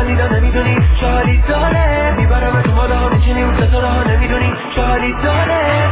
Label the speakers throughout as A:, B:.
A: خندیدن نمیدونی شالی داره میبرم تو ماله ها میچینی اون ستاره ها نمیدونی شالی داره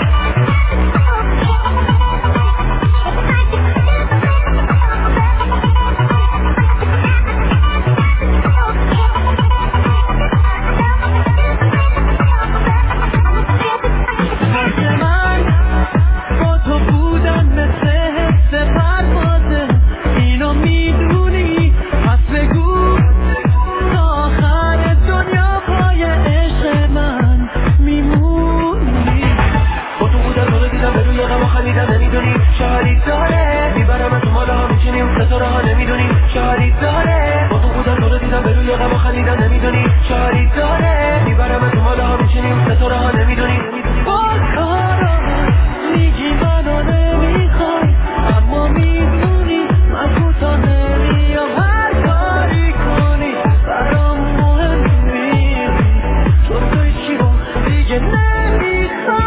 A: شالی داره میبرم تو ماله ها میچینی اون ستاره ها نمیدونی شالی داره با تو بودن تو رو دیدم به روی غم و خندیدن نمیدونی شالی داره میبرم تو ماله ها میچینی اون ستاره ها نمیدونی با کارا میگی منو نمیخوای اما میدونی من کوتا نمیام هر کاری کنی برام مهم میری چون توی چی با دیگه نمیخوای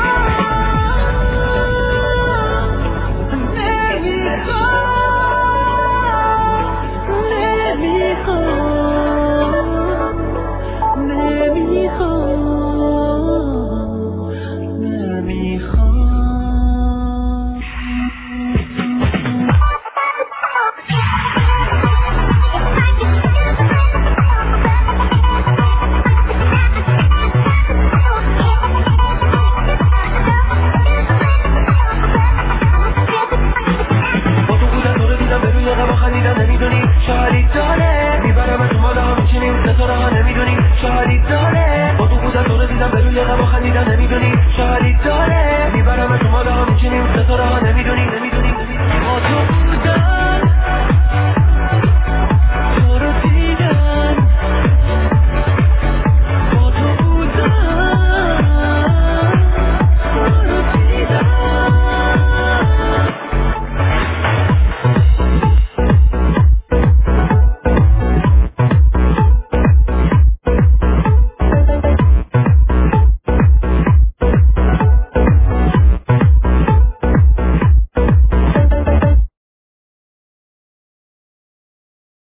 A: شالی داره میبرم تو ماله ها میچینی اون ستاره ها نمیدونی شالی داره با تو بودن تو رو دیدم به روی غم و خندیدن نمیدونی شالی داره میبرم تو ماله ها میچینی اون ستاره ها نمیدونی با تو